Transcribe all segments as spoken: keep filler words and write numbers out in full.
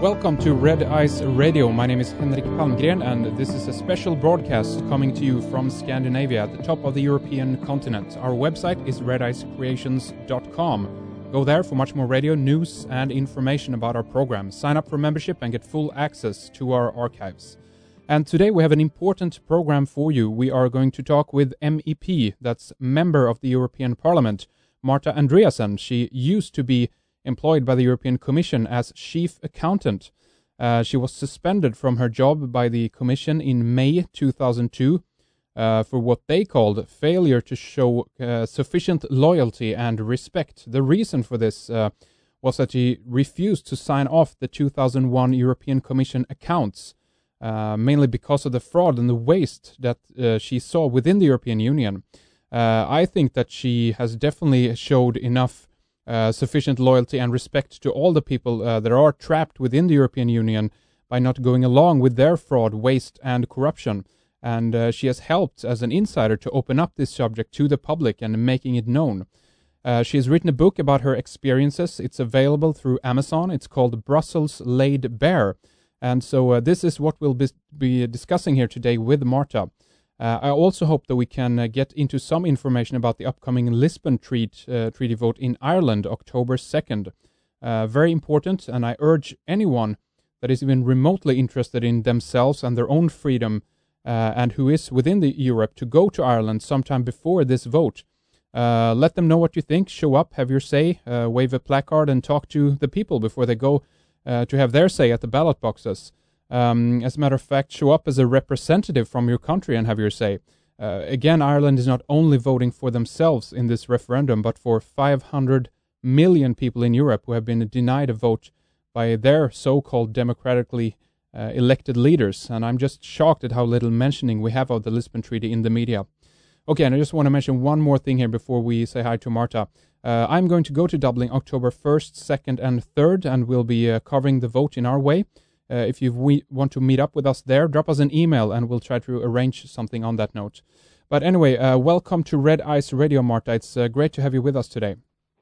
welcome to Red Ice Radio. My name is Henrik Palmgren, and this is a special broadcast coming to you from Scandinavia at the top of the European continent. Our website is red ice creations dot com. Go there for much more radio news and information about our program. Sign up for membership and get full access to our archives. And today we have an important program for you. We are going to talk with M E P, that's Member of the European Parliament, Marta Andreasen. She used to be employed by the European Commission as chief accountant. Uh, she was suspended from her job by the Commission in May two thousand two uh, for what they called failure to show uh, sufficient loyalty and respect. The reason for this uh, was that she refused to sign off the two thousand one European Commission accounts, uh, mainly because of the fraud and the waste that uh, she saw within the European Union. Uh, I think that she has definitely showed enough Uh, sufficient loyalty and respect to all the people uh, that are trapped within the European Union by not going along with their fraud, waste and corruption. And uh, she has helped as an insider to open up this subject to the public and making it known. Uh, she has written a book about her experiences. It's available through Amazon. It's called Brussels Laid Bare. And so uh, this is what we'll be, be discussing here today with Marta. Uh, I also hope that we can uh, get into some information about the upcoming Lisbon treat, uh, Treaty vote in Ireland, October second. Uh, very important, and I urge anyone that is even remotely interested in themselves and their own freedom uh, and who is within the Europe to go to Ireland sometime before this vote. Uh, let them know what you think, show up, have your say, uh, wave a placard and talk to the people before they go uh, to have their say at the ballot boxes. Um, as a matter of fact, show up as a representative from your country and have your say. Uh, again, Ireland is not only voting for themselves in this referendum, but for five hundred million people in Europe who have been denied a vote by their so-called democratically uh, elected leaders. And I'm just shocked at how little mentioning we have of the Lisbon Treaty in the media. Okay, and I just want to mention one more thing here before we say hi to Marta. Uh, I'm going to go to Dublin October first, second and third, and we'll be uh, covering the vote in our way. Uh, if you we want to meet up with us there, drop us an email and we'll try to arrange something on that note. But anyway, uh, welcome to Red Ice Radio, Marta. It's uh, great to have you with us today.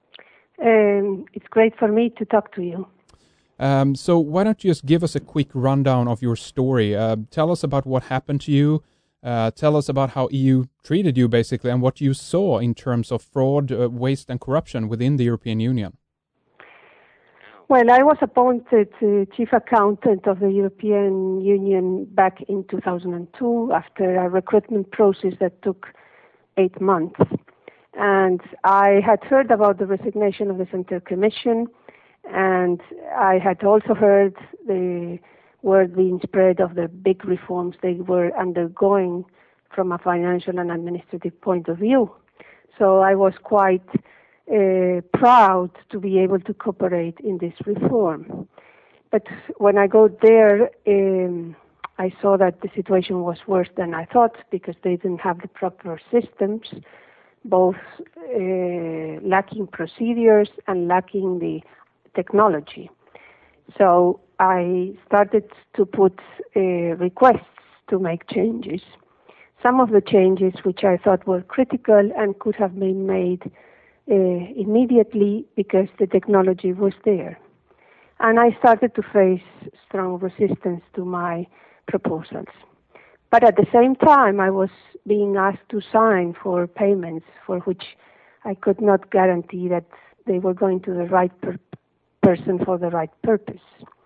Um, it's great for me to talk to you. Um, so why don't you just give us a quick rundown of your story? Uh, tell us about what happened to you. Uh, tell us about how E U treated you, basically, and what you saw in terms of fraud, uh, waste and corruption within the European Union. Well, I was appointed uh, chief accountant of the European Union back in two thousand two after a recruitment process that took eight months. And I had heard about the resignation of the Central Commission, and I had also heard the word being spread of the big reforms they were undergoing from a financial and administrative point of view. So I was quite Uh, proud to be able to cooperate in this reform. But when I go there, um, I saw that the situation was worse than I thought because they didn't have the proper systems, both uh, lacking procedures and lacking the technology. So I started to put uh, requests to make changes. Some of the changes which I thought were critical and could have been made Uh, immediately because the technology was there. And I started to face strong resistance to my proposals. But at the same time, I was being asked to sign for payments for which I could not guarantee that they were going to the right per- person for the right purpose.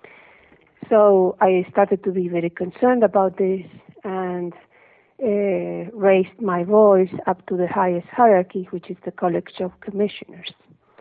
So I started to be very concerned about this and Uh, raised my voice up to the highest hierarchy, which is the College of Commissioners.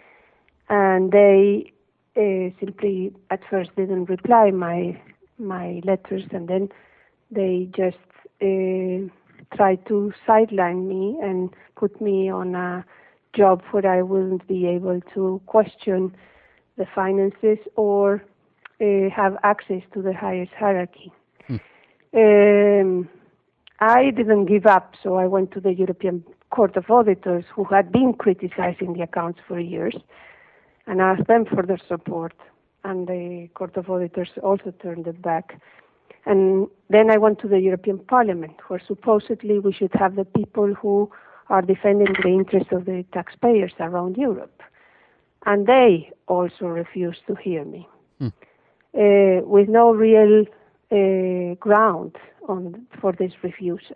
And they uh, simply at first didn't reply my my letters, and then they just uh, tried to sideline me and put me on a job where I wouldn't be able to question the finances or uh, have access to the highest hierarchy. Hmm. Um, I didn't give up, so I went to the European Court of Auditors, who had been criticizing the accounts for years, and asked them for their support. And the Court of Auditors also turned it back. And then I went to the European Parliament, where supposedly we should have the people who are defending the interests of the taxpayers around Europe. And they also refused to hear me. Hmm. uh, with no real uh, ground on for this refusal.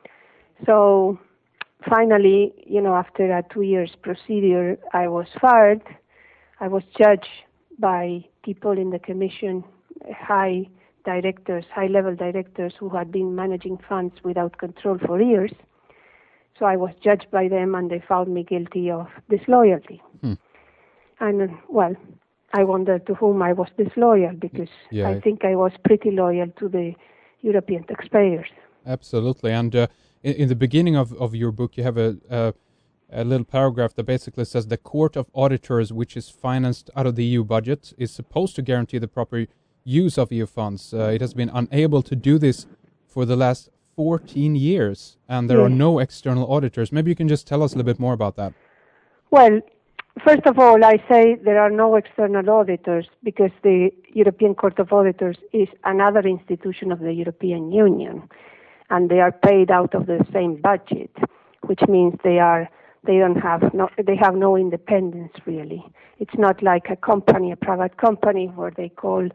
So finally, you know, after a two years procedure, I was fired. I was judged by people in the commission, high directors, high-level directors who had been managing funds without control for years. So I was judged by them, and they found me guilty of disloyalty. Hmm. And, well, I wonder to whom I was disloyal, because yeah. I think I was pretty loyal to the European taxpayers. Absolutely. And uh, in, in the beginning of, of your book, you have a, a, a little paragraph that basically says the Court of Auditors, which is financed out of the E U budget, is supposed to guarantee the proper use of E U funds. Uh, it has been unable to do this for the last fourteen years, and there yes. are no external auditors. Maybe you can just tell us a little bit more about that. Well, first of all, I say there are no external auditors because the European Court of Auditors is another institution of the European Union, and they are paid out of the same budget, which means they are they don't have no they have no independence really. It's not like a company, a private company, where they call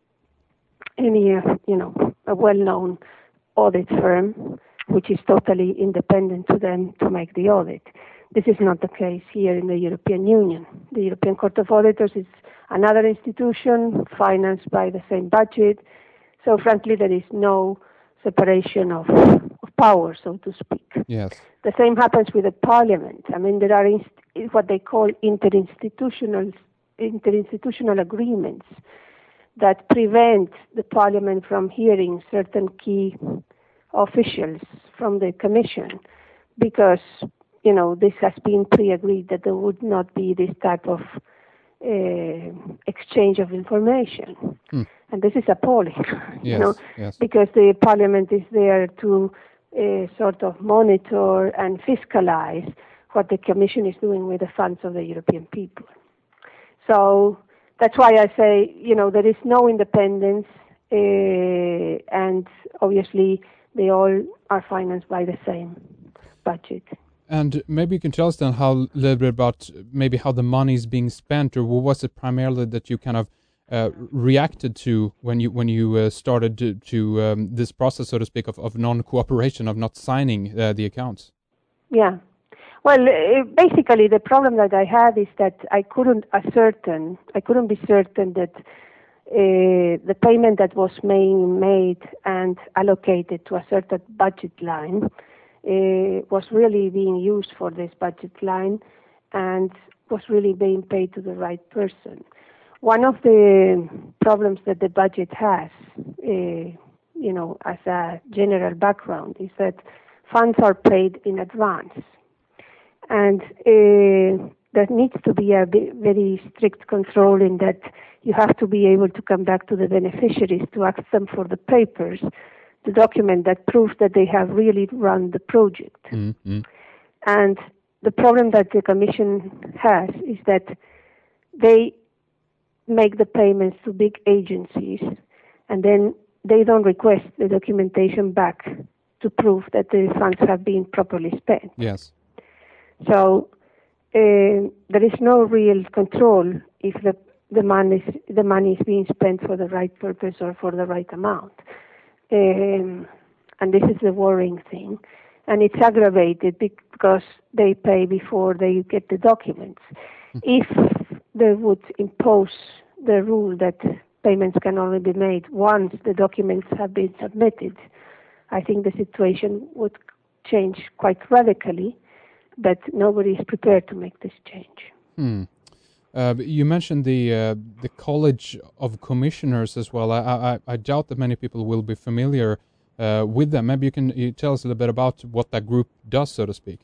any, uh, you know, a well-known audit firm, which is totally independent to them to make the audit. This is not the case here in the European Union. The European Court of Auditors is another institution financed by the same budget. So, frankly, there is no separation of, of power, so to speak. Yes. The same happens with the Parliament. I mean, there are inst- what they call interinstitutional interinstitutional agreements that prevent the Parliament from hearing certain key officials from the Commission because, you know, this has been pre-agreed that there would not be this type of uh, exchange of information. Hmm. And this is appalling, yes, you know, yes. because the Parliament is there to uh, sort of monitor and fiscalize what the Commission is doing with the funds of the European people. So that's why I say, you know, there is no independence, uh, and obviously they all are financed by the same budget. And maybe you can tell us then how a little bit about maybe how the money is being spent, or what was it primarily that you kind of uh, reacted to when you when you uh, started to, to um, this process, so to speak, of, of non-cooperation, of not signing uh, the accounts? Yeah. Well, uh, basically, the problem that I had is that I couldn't ascertain, I couldn't be certain that uh, the payment that was being made and allocated to a certain budget line uh, was really being used for this budget line and was really being paid to the right person. One of the problems that the budget has, uh, you know, as a general background, is that funds are paid in advance. And uh, there needs to be a very strict control in that you have to be able to come back to the beneficiaries to ask them for the papers, the document that proves that they have really run the project. Mm-hmm. And the problem that the Commission has is that they make the payments to big agencies, and then they don't request the documentation back to prove that the funds have been properly spent. Yes. So uh, there is no real control if the the money is, the money is being spent for the right purpose or for the right amount, um, and this is the worrying thing, and it's aggravated because they pay before they get the documents. Mm-hmm. If they would impose the rule that payments can only be made once the documents have been submitted, I think the situation would change quite radically. But nobody is prepared to make this change. Hmm. Uh, you mentioned the uh, the College of Commissioners as well. I, I I doubt that many people will be familiar uh, with them. Maybe you can you tell us a little bit about what that group does, so to speak.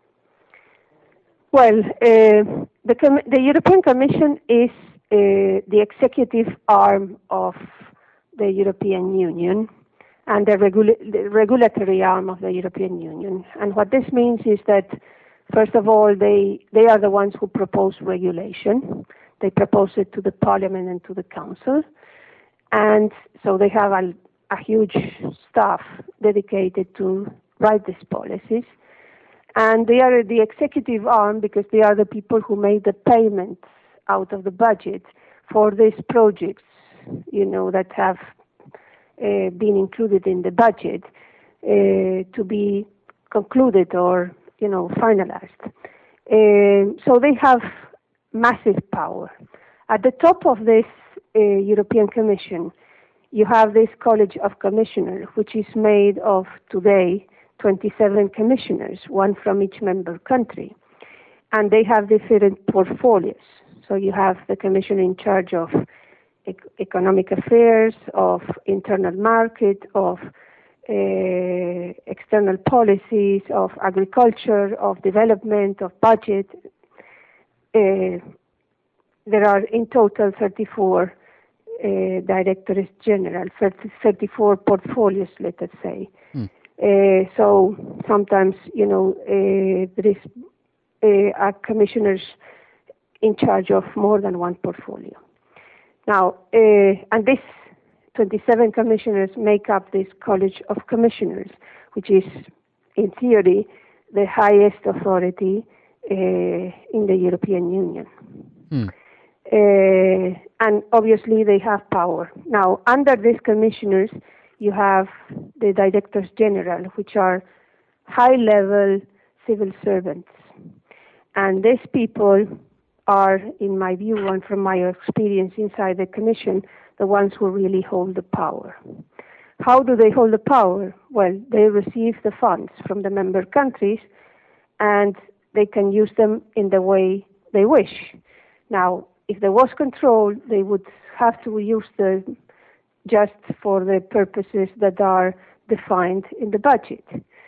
Well, uh, the Com- the European Commission is uh, the executive arm of the European Union and the, regula- the regulatory arm of the European Union. And what this means is that, first of all, they, they are the ones who propose regulation. They propose it to the Parliament and to the Council. And so they have a, a huge staff dedicated to write these policies. And they are the executive arm because they are the people who make the payments out of the budget for these projects you know, that have uh, been included in the budget uh, to be concluded or, you know, finalized. Uh, so they have massive power. At the top of this uh, European Commission, you have this College of Commissioners, which is made of today twenty-seven commissioners, one from each member country. And they have different portfolios. So you have the commissioner in charge of ec- economic affairs, of internal market, of uh, external policies, of agriculture, of development, of budget. Uh, there are in total thirty-four uh, directors general, thirty-four portfolios, let us say. Hmm. Uh, so sometimes, you know, uh, there is uh, are commissioners in charge of more than one portfolio. Now, uh, and this twenty-seven commissioners make up this College of Commissioners, which is, in theory, the highest authority uh, in the European Union. Hmm. Uh, and obviously they have power. Now, under these commissioners, you have the directors general, which are high-level civil servants. And these people are, in my view and from my experience inside the Commission, the ones who really hold the power. How do they hold the power? Well, they receive the funds from the member countries, and they can use them in the way they wish. Now, if there was control, they would have to use them just for the purposes that are defined in the budget.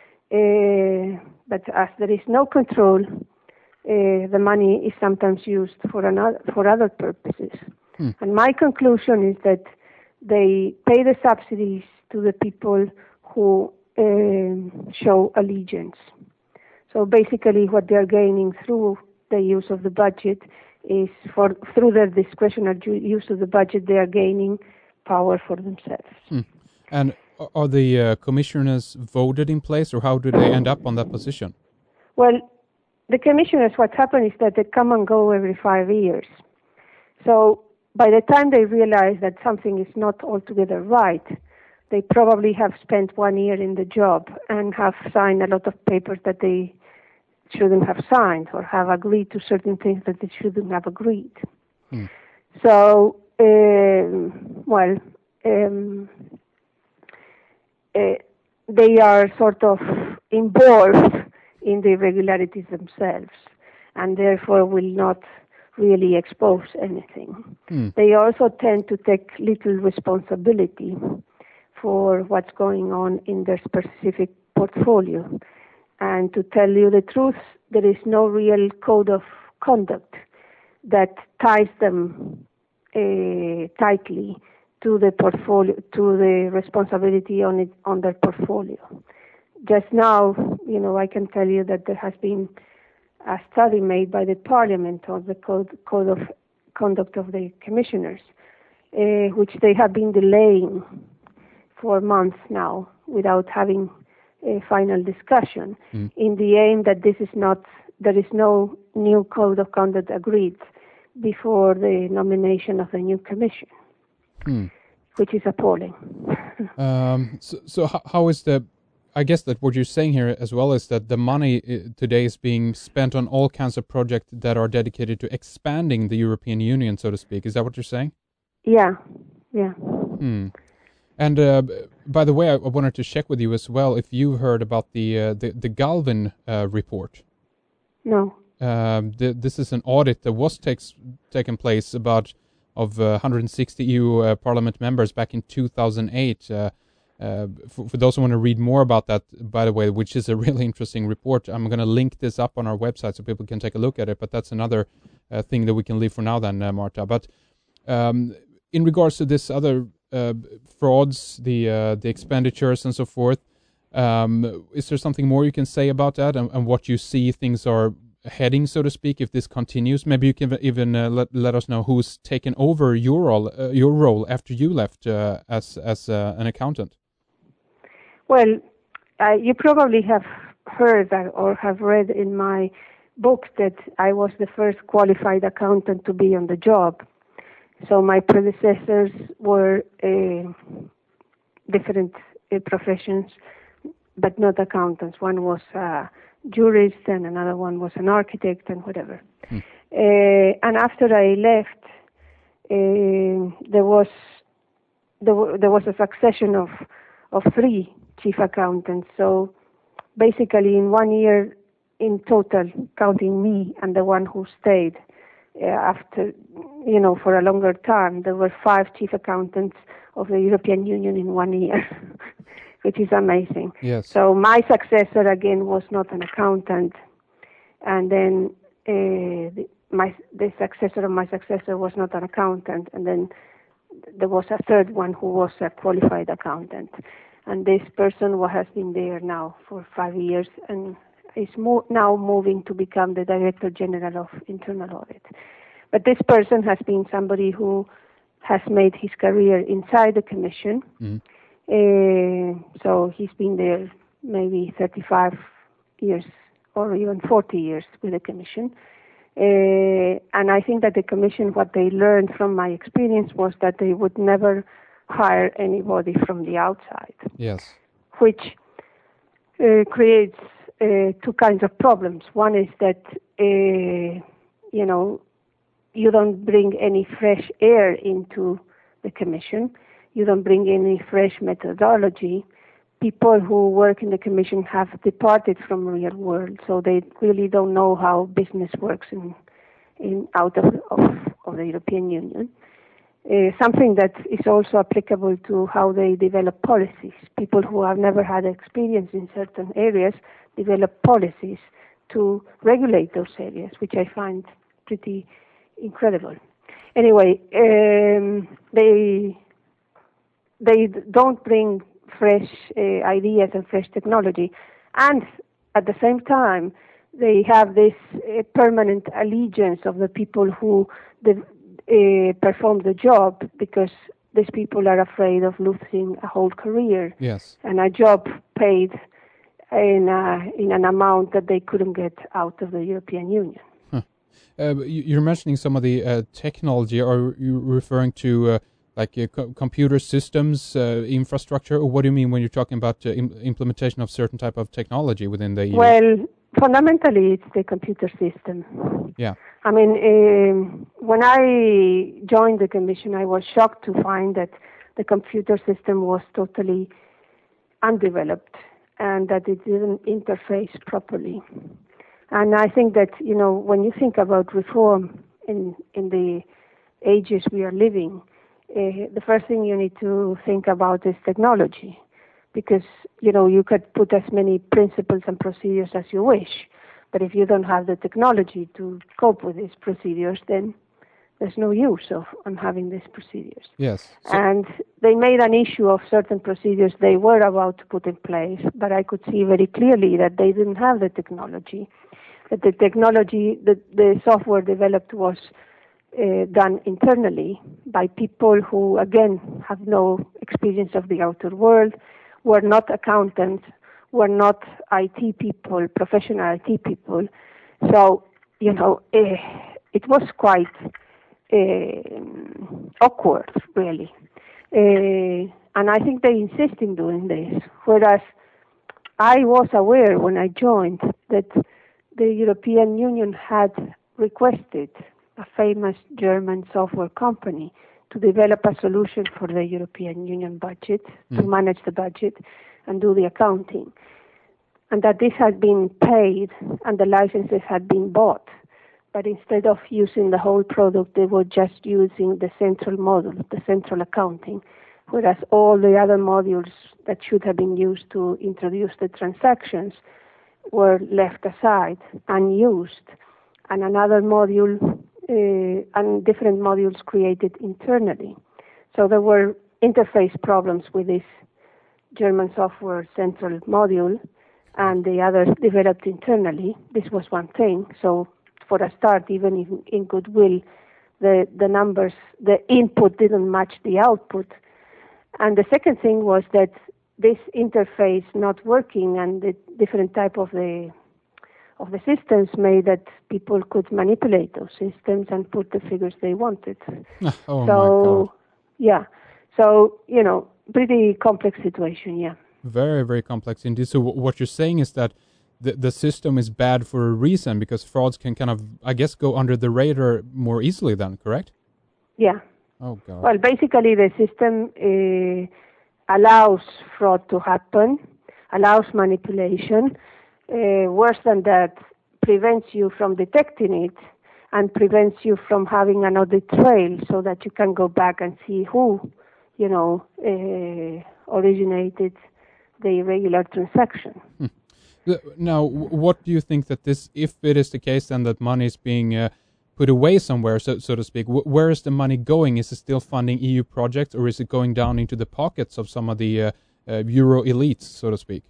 Uh, but as there is no control, uh, the money is sometimes used for another, for other purposes. Hmm. And my conclusion is that they pay the subsidies to the people who uh, show allegiance. So basically what they are gaining through the use of the budget is for through their discretionary use of the budget, they are gaining power for themselves. Hmm. And are the uh, commissioners voted in place, or how do they end up on that position? Well, the commissioners, what happens is that they come and go every five years. So by the time they realize that something is not altogether right, they probably have spent one year in the job and have signed a lot of papers that they shouldn't have signed, or have agreed to certain things that they shouldn't have agreed. Hmm. So, um, well, um, uh, they are sort of involved in the irregularities themselves, and therefore will not really expose anything. Hmm. They also tend to take little responsibility for what's going on in their specific portfolio. And to tell you the truth, there is no real code of conduct that ties them uh, tightly to the portfolio, to the responsibility on it, on their portfolio. Just now, you know, I can tell you that there has been a study made by the Parliament on the code, code of conduct of the commissioners, uh, which they have been delaying for months now without having a final discussion, mm. in the aim that this is not, there is no new code of conduct agreed before the nomination of the new commission, mm. which is appalling. um, so, so how is the, I guess that what you're saying here as well is that the money today is being spent on all kinds of projects that are dedicated to expanding the European Union, so to speak. Is that what you're saying? Yeah, yeah. Hmm. And uh, by the way, I wanted to check with you as well if you heard about the uh, the, the Galvin uh, report. No. Um, the, this is an audit that was takes taken place about of uh, one hundred sixty E U uh, Parliament members back in two thousand eight. Uh, uh, for, for those who want to read more about that, by the way, which is a really interesting report, I'm going to link this up on our website so people can take a look at it. But that's another uh, thing that we can leave for now, then, uh, Marta. But um, in regards to this other Uh, frauds, the uh, the expenditures and so forth. Um, is there something more you can say about that, and, and what you see things are heading, so to speak, if this continues? Maybe you can even uh, let let us know who's taken over your role, uh, your role after you left uh, as as uh, an accountant. Well, uh, you probably have heard that or have read in my book that I was the first qualified accountant to be on the job. So my predecessors were uh, different uh, professions, but not accountants. One was a jurist, and another one was an architect, and whatever. Hmm. Uh, and after I left, uh, there was there, w- there was a succession of of three chief accountants. So basically, in one year, in total, counting me and the one who stayed uh, after, you know, for a longer time, there were five chief accountants of the European Union in one year, which is amazing. Yes. So my successor, again, was not an accountant. And then uh, the, my, the successor of my successor was not an accountant. And then there was a third one who was a qualified accountant. And this person has been there now for five years and is mo- now moving to become the Director General of Internal Audit. But this person has been somebody who has made his career inside the Commission. Mm-hmm. Uh, so he's been there maybe thirty-five years or even forty years with the Commission. Uh, and I think that the Commission, what they learned from my experience was that they would never hire anybody from the outside. Yes. Which uh, creates uh, two kinds of problems. One is that, uh, you know, you don't bring any fresh air into the Commission. You don't bring any fresh methodology. People who work in the Commission have departed from the real world, so they really don't know how business works in, in out of, of, of the European Union. Uh, something that is also applicable to how they develop policies. People who have never had experience in certain areas develop policies to regulate those areas, which I find pretty incredible. Anyway, um, they they don't bring fresh uh, ideas and fresh technology, and at the same time, they have this uh, permanent allegiance of the people who the, uh, perform the job, because these people are afraid of losing a whole career yes. and a job paid in a, in an amount that they couldn't get out of the European Union. Huh. Uh, you're mentioning some of the uh, technology. Are you referring to uh, like uh, co- computer systems, uh, infrastructure, or what do you mean when you're talking about uh, im- implementation of certain type of technology within the E U? Well, fundamentally, it's the computer system. Yeah. I mean, um, when I joined the Commission, I was shocked to find that the computer system was totally undeveloped and that it didn't interface properly. And I think that, you know, when you think about reform in, in the ages we are living, uh, the first thing you need to think about is technology. Because, you know, you could put as many principles and procedures as you wish, but if you don't have the technology to cope with these procedures, then there's no use of on having these procedures. Yes. So and they made an issue of certain procedures they were about to put in place, but I could see very clearly that they didn't have the technology, that the technology, the, the software developed was uh, done internally by people who, again, have no experience of the outer world, were not accountants, were not I T people, professional I T people. So, you know, uh, it was quite uh, awkward, really. Uh, and I think they insist in doing this, whereas I was aware when I joined that the European Union had requested a famous German software company to develop a solution for the European Union budget, mm. to manage the budget and do the accounting. And that this had been paid and the licenses had been bought. But instead of using the whole product, they were just using the central module, the central accounting, whereas all the other modules that should have been used to introduce the transactions were left aside, unused, and another module uh, and different modules created internally. So there were interface problems with this German software central module, and the others developed internally. This was one thing. So for a start, even in, in goodwill, the, the numbers, the input didn't match the output. And the second thing was that this interface not working and the different type of the of the systems made that people could manipulate those systems and put the figures they wanted. Oh, so, my God. Yeah. So, you know, pretty complex situation, yeah. Very, very complex indeed. So w- what you're saying is that the, the system is bad for a reason, because frauds can kind of, I guess, go under the radar more easily then, correct? Yeah. Oh, God. Well, basically the system uh, allows fraud to happen, allows manipulation. Uh, worse than that, prevents you from detecting it and prevents you from having an audit trail so that you can go back and see who, you know, uh, originated the irregular transaction. Hmm. Now, what do you think that this, if it is the case then that money is being uh, put away somewhere, so so to speak, wh- where is the money going? Is it still funding E U projects, or is it going down into the pockets of some of the uh, uh, Euro elites, so to speak?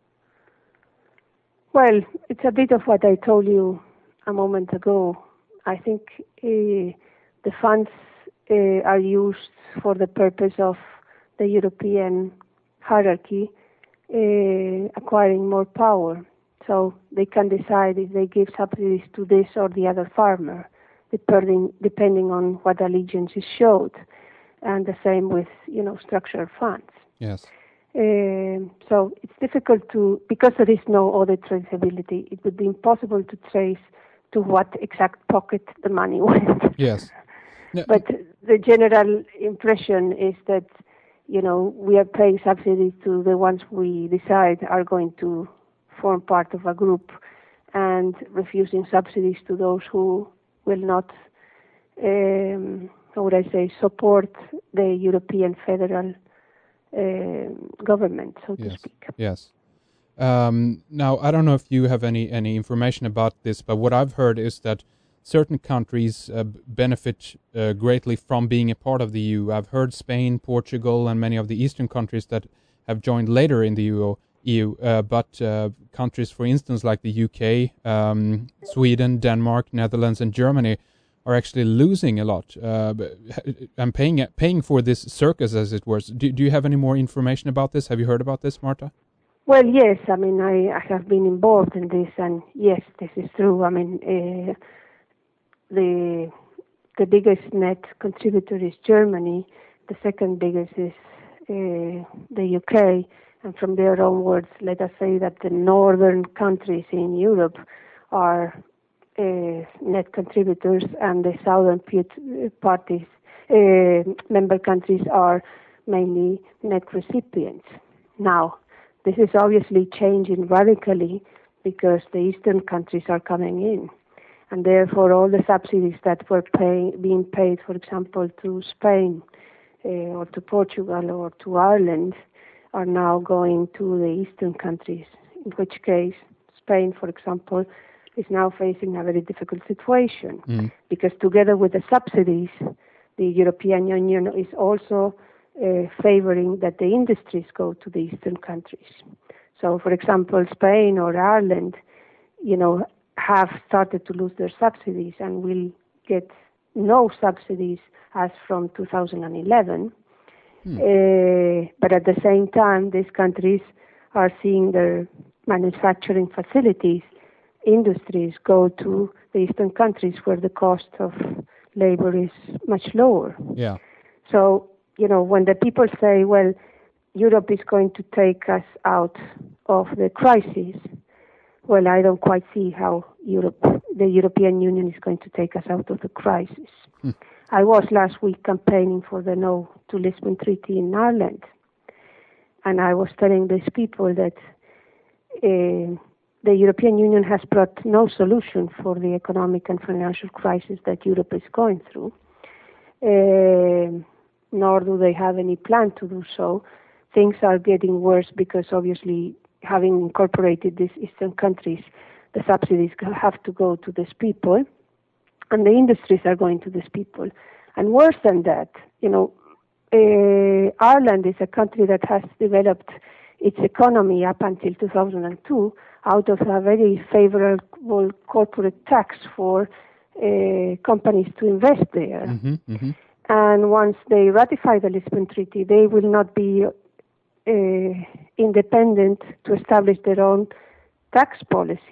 Well, it's a bit of what I told you a moment ago. I think uh, the funds uh, are used for the purpose of the European hierarchy uh, acquiring more power. So they can decide if they give subsidies to this or the other farmer, depending, depending on what allegiance is showed. And the same with, you know, structural funds. Yes. Um, so it's difficult to, because there is no audit traceability, it would be impossible to trace to what exact pocket the money went. Yes. No, but the general impression is that, you know, we are paying subsidies to the ones we decide are going to form part of a group, and refusing subsidies to those who will not, um, how would I say, support the European federal Uh, government, so to yes. speak. Yes. Um, now, I don't know if you have any, any information about this, but what I've heard is that certain countries uh, benefit uh, greatly from being a part of the E U. I've heard Spain, Portugal, and many of the eastern countries that have joined later in the E U, uh, but uh, countries, for instance, like the U K, um, Sweden, Denmark, Netherlands, and Germany are actually losing a lot uh, and paying paying for this circus, as it were. Do, do you have any more information about this? Have you heard about this, Marta? Well, yes. I mean, I, I have been involved in this, and yes, this is true. I mean, uh, the the biggest net contributor is Germany. The second biggest is uh, the U K, and from there onwards, let us say that the northern countries in Europe are Uh, net contributors, and the southern parties, uh, member countries are mainly net recipients. Now, this is obviously changing radically because the eastern countries are coming in, and therefore all the subsidies that were pay, being paid, for example, to Spain uh, or to Portugal or to Ireland, are now going to the eastern countries, in which case Spain, for example, is now facing a very difficult situation mm. because together with the subsidies, the European Union is also uh, favoring that the industries go to the eastern countries. So, for example, Spain or Ireland, you know, have started to lose their subsidies and will get no subsidies as from two thousand eleven. Mm. Uh, but at the same time, these countries are seeing their manufacturing facilities, industries go to the eastern countries where the cost of labor is much lower. Yeah. So, you know, when the people say, well, Europe is going to take us out of the crisis, well, I don't quite see how Europe, the European Union is going to take us out of the crisis. Hmm. I was last week campaigning for the No to Lisbon Treaty in Ireland, and I was telling these people that uh, the European Union has brought no solution for the economic and financial crisis that Europe is going through, uh, nor do they have any plan to do so. Things are getting worse because obviously having incorporated these eastern countries, the subsidies have to go to these people, and the industries are going to these people. And worse than that, you know, uh, Ireland is a country that has developed its economy up until two thousand two out of a very favorable corporate tax for uh, companies to invest there. Mm-hmm, mm-hmm. And once they ratify the Lisbon Treaty, they will not be uh, independent to establish their own tax policy,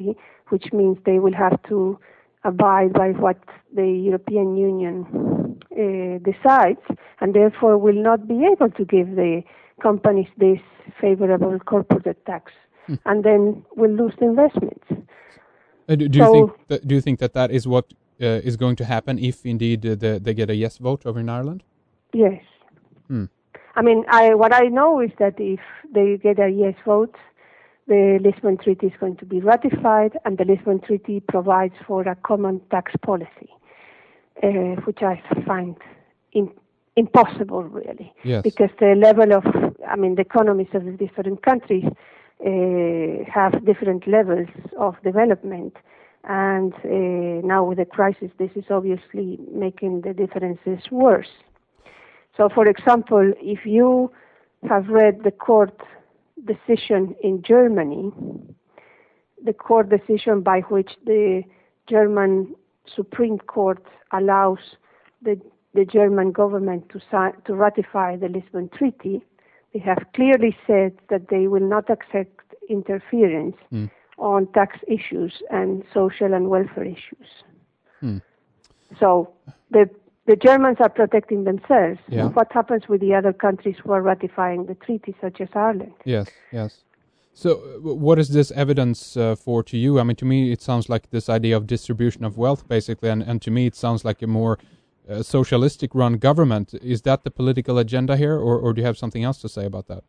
which means they will have to abide by what the European Union uh, decides, and therefore will not be able to give the companies this favorable corporate tax, hmm. and then will lose the investments. Uh, do, do so, you think that, do you think that that is what uh, is going to happen if indeed uh, the, they get a yes vote over in Ireland? Yes. Hmm. I mean, I what I know is that if they get a yes vote, the Lisbon Treaty is going to be ratified, and the Lisbon Treaty provides for a common tax policy, uh, which I find in, impossible, really, yes. because the level of, I mean, the economies of the different countries uh, have different levels of development, and uh, now with the crisis, this is obviously making the differences worse. So, for example, if you have read the court decision in Germany, the court decision by which the German Supreme Court allows the, the German government to sign, to ratify the Lisbon Treaty, they have clearly said that they will not accept interference mm. on tax issues and social and welfare issues. Mm. So the The Germans are protecting themselves. Yeah. What happens with the other countries who are ratifying the treaty, such as Ireland? Yes, yes. So uh, what is this evidence uh, for to you? I mean, to me, it sounds like this idea of distribution of wealth, basically, and, and to me, it sounds like a more uh, socialistic-run government. Is that the political agenda here, or, or do you have something else to say about that?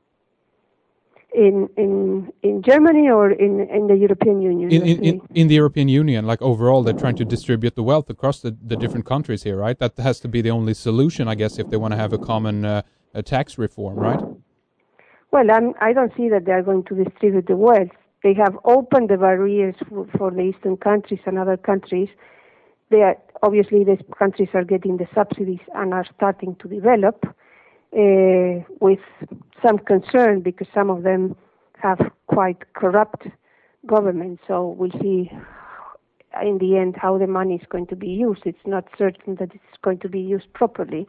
In in in Germany or in, in the European Union? In in, in in the European Union, like overall, they're trying to distribute the wealth across the, the different countries here, right? That has to be the only solution, I guess, if they want to have a common uh, a tax reform, right? Well, I'm, I don't see that they are going to distribute the wealth. They have opened the barriers for, for the eastern countries and other countries. They are, obviously, these countries are getting the subsidies and are starting to develop. Uh, with some concern because some of them have quite corrupt governments. So we'll see in the end how the money is going to be used. It's not certain that it's going to be used properly.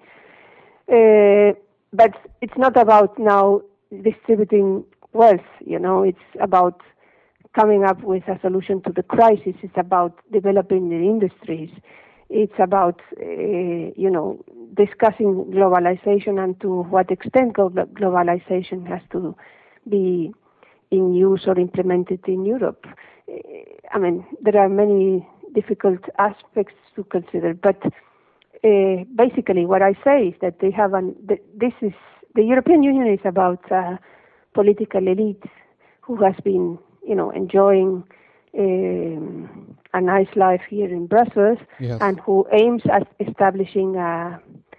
Uh, but it's not about now distributing wealth, you know, it's about coming up with a solution to the crisis. It's about developing the industries. It's about, uh, you know, discussing globalization and to what extent globalization has to be in use or implemented in Europe. I mean, there are many difficult aspects to consider, but uh, basically what I say is that they have an, this is, the European Union is about a political elite who has been, you know, enjoying um, a nice life here in Brussels, yes. and who aims at establishing a,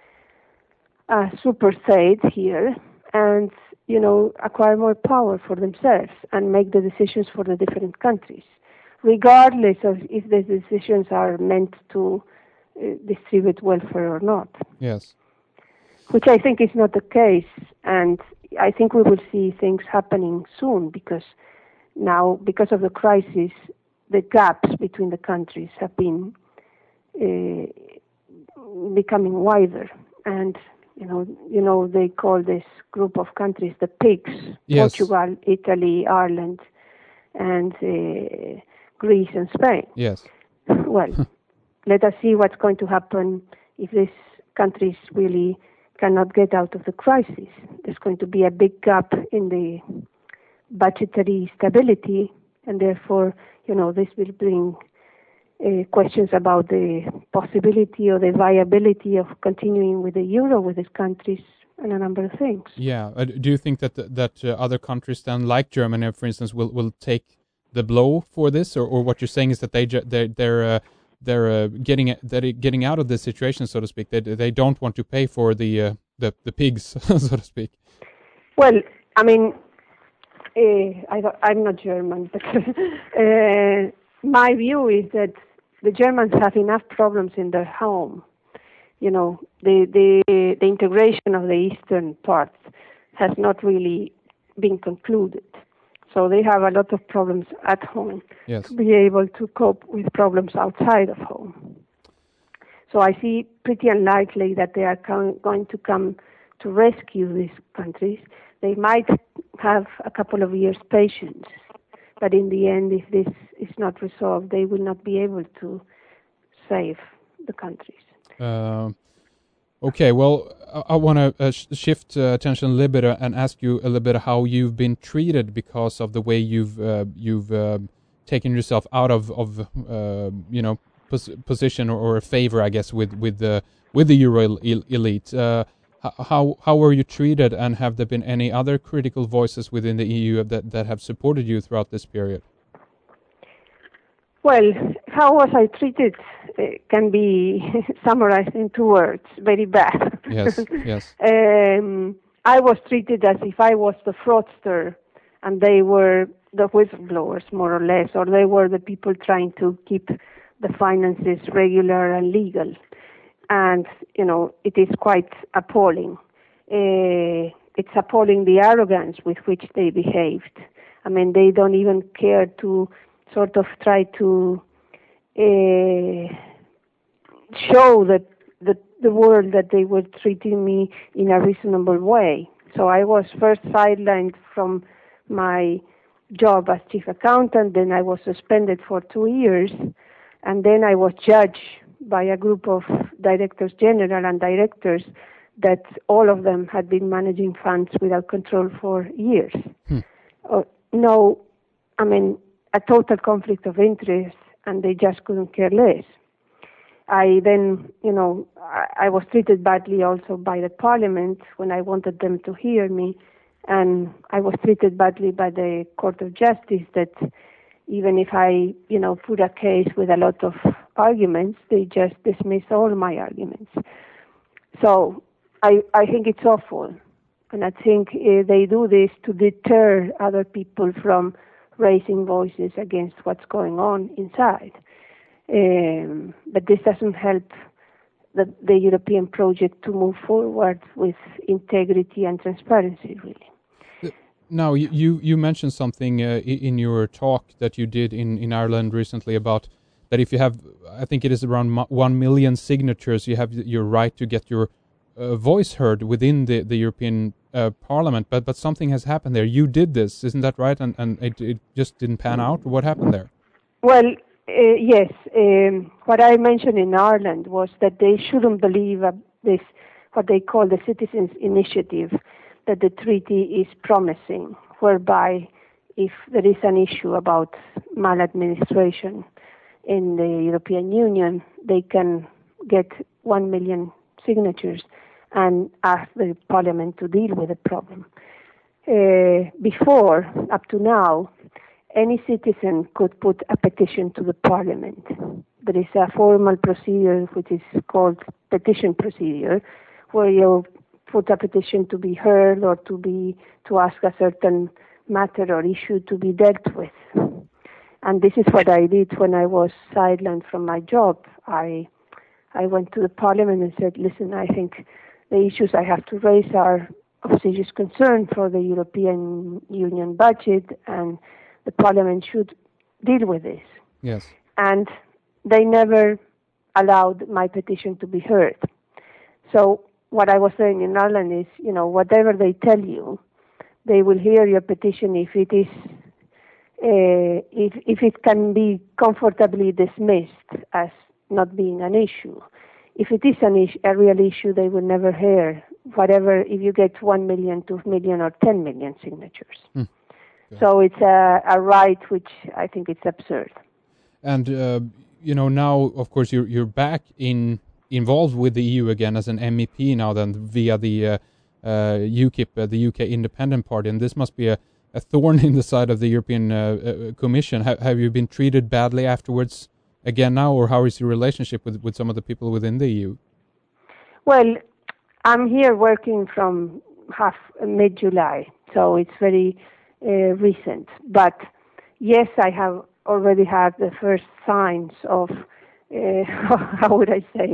a super state here and, you know, acquire more power for themselves and make the decisions for the different countries, regardless of if the decisions are meant to uh, distribute welfare or not. Yes. Which I think is not the case, and I think we will see things happening soon because now, because of the crisis, the gaps between the countries have been uh, becoming wider, and you know, you know, they call this group of countries the pigs: yes. Portugal, Italy, Ireland, and uh, Greece and Spain. Yes. Well, let us see what's going to happen if these countries really cannot get out of the crisis. There's going to be a big gap in the budgetary stability, and therefore, you know, this will bring uh, questions about the possibility or the viability of continuing with the euro with these countries and a number of things. Yeah. Uh, do you think that that uh, other countries then, like Germany, for instance, will, will take the blow for this, or, or what you're saying is that they they're they're uh, they're uh, getting they're getting out of this situation, so to speak? They they don't want to pay for the uh, the the pigs, so to speak. Well, I mean. Uh, I I'm not German, but uh, my view is that the Germans have enough problems in their home. You know, the, the, the integration of the eastern parts has not really been concluded. So they have a lot of problems at home yes. to be able to cope with problems outside of home. So I see pretty unlikely that they are com- going to come to rescue these countries. They might have a couple of years' patience, But in the end, if this is not resolved, they will not be able to save the countries. Uh, okay, well, I, I want to uh, sh- shift uh, attention a little bit uh, and ask you a little bit how you've been treated because of the way you've uh, you've uh, taken yourself out of of uh, you know pos- position or, or a favor, I guess, with with the with the Euro el- elite. Uh, how how were you treated, and have there been any other critical voices within the E U that that have supported you throughout this period? Well, how was I treated uh, can be summarized in two words: very bad. Yes, yes. um, I was treated as if I was the fraudster, and they were the whistleblowers, more or less, or they were the people trying to keep the finances regular and legal. And, you know, it is quite appalling. Uh, it's appalling the arrogance with which they behaved. I mean, they don't even care to sort of try to uh, show that the, the world that they were treating me in a reasonable way. So I was first sidelined from my job as chief accountant, then I was suspended for two years, and then I was judged by a group of directors general and directors that all of them had been managing funds without control for years. Hmm. Uh, no, I mean, a total conflict of interest, and they just couldn't care less. I then, you know, I, I was treated badly also by the parliament when I wanted them to hear me, and I was treated badly by the Court of Justice that even if I, you know, put a case with a lot of arguments, they just dismiss all my arguments. So I, I think it's awful. And I think uh, they do this to deter other people from raising voices against what's going on inside. Um, but this doesn't help the, the European project to move forward with integrity and transparency, really. Now, you, you mentioned something uh, in your talk that you did in, in Ireland recently about that if you have, I think it is around one million signatures, you have your right to get your uh, voice heard within the, the European uh, Parliament. But but something has happened there. You did this, isn't that right? And, and it, it just didn't pan out? What happened there? Well, uh, yes. Um, what I mentioned in Ireland was that they shouldn't believe uh, this, what they call the Citizens' Initiative, that the treaty is promising, whereby if there is an issue about maladministration in the European Union, they can get one million signatures and ask the Parliament to deal with the problem. Uh, before, up to now, any citizen could put a petition to the Parliament. There is a formal procedure which is called petition procedure, where you put a petition to be heard or to be to ask a certain matter or issue to be dealt with. And this is what I did when I was sidelined from my job. I I went to the Parliament and said, listen, I think the issues I have to raise are of serious concern for the European Union budget, and the Parliament should deal with this. Yes. And they never allowed my petition to be heard. So what I was saying in Ireland is, you know, whatever they tell you, they will hear your petition if it is, uh, if if it can be comfortably dismissed as not being an issue. If it is an issue, a real issue, they will never hear whatever. If you get one million, two million, or ten million signatures, mm. yeah. So it's a, a right which I think it's absurd. And uh, you know, now of course you're you're back in. involved with the E U again as an M E P now then via the uh, uh, UKIP, uh, the U K Independent Party, and this must be a, a thorn in the side of the European uh, uh, Commission. Ha- have you been treated badly afterwards again now, or how is your relationship with, with some of the people within the E U? Well, I'm here working from half mid-July, so it's very uh, recent. But yes, I have already had the first signs of Uh, how would I say,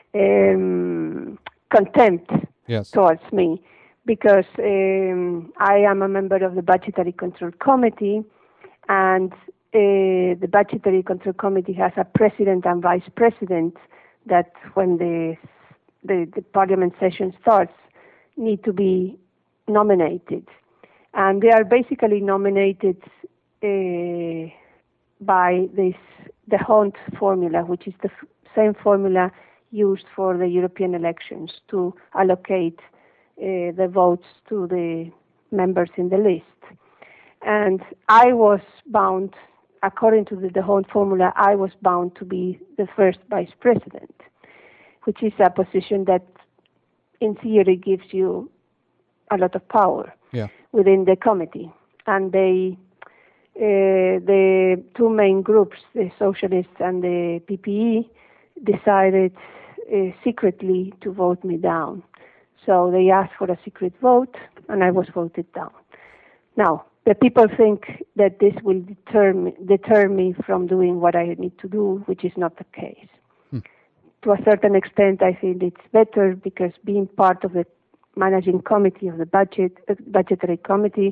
um, contempt yes. towards me, because um, I am a member of the Budgetary Control Committee, and uh, the Budgetary Control Committee has a president and vice president that when the, the, the Parliament session starts need to be nominated. And they are basically nominated uh, by this the Hunt formula, which is the f- same formula used for the European elections to allocate uh, the votes to the members in the list. And I was bound, according to the, the Hunt formula, I was bound to be the first vice president, which is a position that in theory gives you a lot of power yeah. within the committee. And they, uh, the two main groups, the Socialists and the P P E, decided uh, secretly to vote me down. So they asked for a secret vote, and I was voted down. Now, the people think that this will deter me, deter me from doing what I need to do, which is not the case. Hmm. To a certain extent, I think it's better because being part of the managing committee of the budget, uh, budgetary committee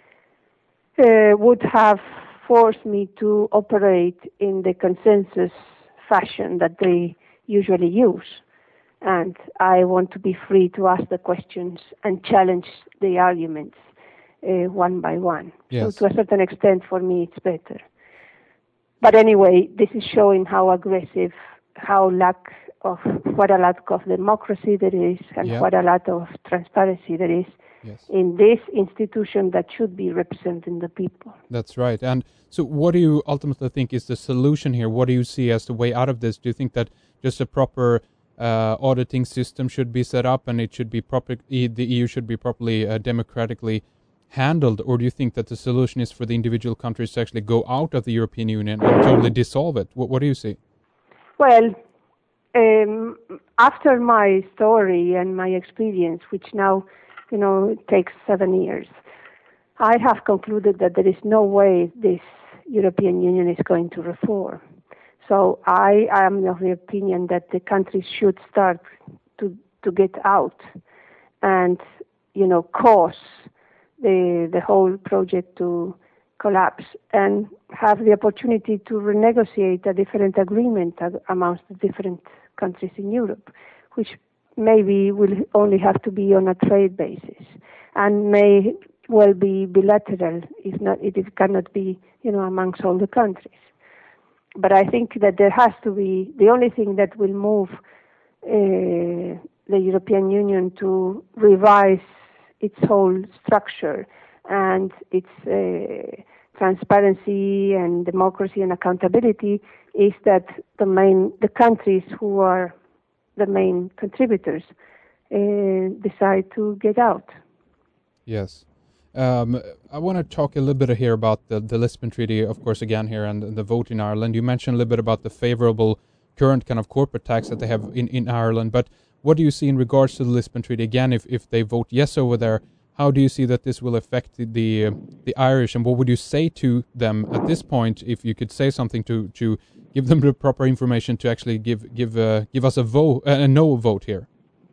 uh, would have forced me to operate in the consensus fashion that they usually use. And I want to be free to ask the questions and challenge the arguments uh, one by one. Yes. So to a certain extent, for me, it's better. But anyway, this is showing how aggressive, how lack of, what a lack of democracy there is, and yeah. what a lot of transparency there is yes. in this institution that should be representing the people. That's right. And so what do you ultimately think is the solution here? What do you see as the way out of this? Do you think that just a proper uh, auditing system should be set up and it should be proper, the E U should be properly uh, democratically handled? Or do you think that the solution is for the individual countries to actually go out of the European Union and totally dissolve it? What, what do you see? Well, um, after my story and my experience, which now, you know, takes seven years, I have concluded that there is no way this European Union is going to reform. So I am of the opinion that the countries should start to to get out and, you know, cause the the whole project to collapse and have the opportunity to renegotiate a different agreement amongst the different countries in Europe, which maybe will only have to be on a trade basis and may well be bilateral, if not, it cannot be, you know, amongst all the countries. But I think that there has to be, the only thing that will move uh, the European Union to revise its whole structure and its uh, transparency and democracy and accountability is that the main, the countries who are the main contributors uh, decide to get out. Yes. Um, I want to talk a little bit here about the, the Lisbon Treaty, of course, again here, and the vote in Ireland. You mentioned a little bit about the favorable current kind of corporate tax that they have in, in Ireland, but what do you see in regards to the Lisbon Treaty? Again, if, if they vote yes over there, how do you see that this will affect the the, uh, the Irish, and what would you say to them at this point, if you could say something to, to give them the proper information to actually give give uh, give us a vote, uh, a no vote here?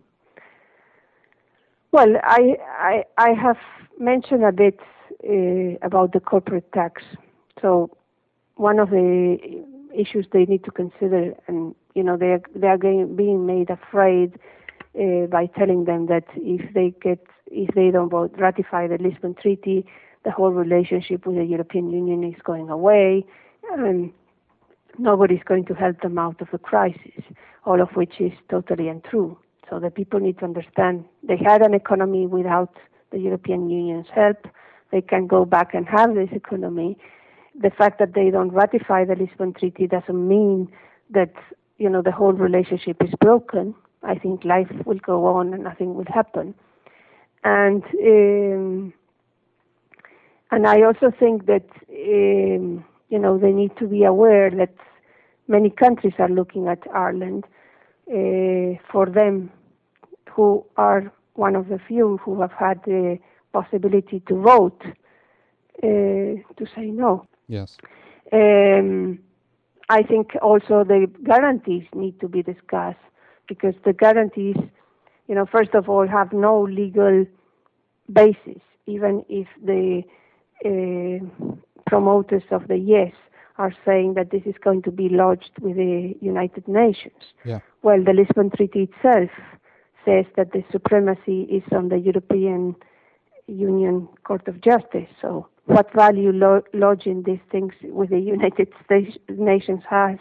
Well, I I, I have mentioned a bit uh, about the corporate tax. So one of the issues they need to consider, and you know they are, they are getting, being made afraid uh, by telling them that if they get if they don't vote ratify the Lisbon Treaty, the whole relationship with the European Union is going away, and nobody's going to help them out of the crisis. All of which is totally untrue. So the people need to understand they had an economy without the European Union's help. They can go back and have this economy. The fact that they don't ratify the Lisbon Treaty doesn't mean that, you know, the whole relationship is broken. I think life will go on and nothing will happen. And um, and I also think that, um, you know, they need to be aware that many countries are looking at Ireland uh, for them, who are one of the few who have had the possibility to vote, uh, to say no. Yes. Um, I think also the guarantees need to be discussed, because the guarantees, you know, first of all, have no legal basis, even if the uh, promoters of the yes are saying that this is going to be lodged with the United Nations. Yeah. Well, the Lisbon Treaty itself says that the supremacy is on the European Union Court of Justice. So what value lo- lodging these things with the United States Nations has,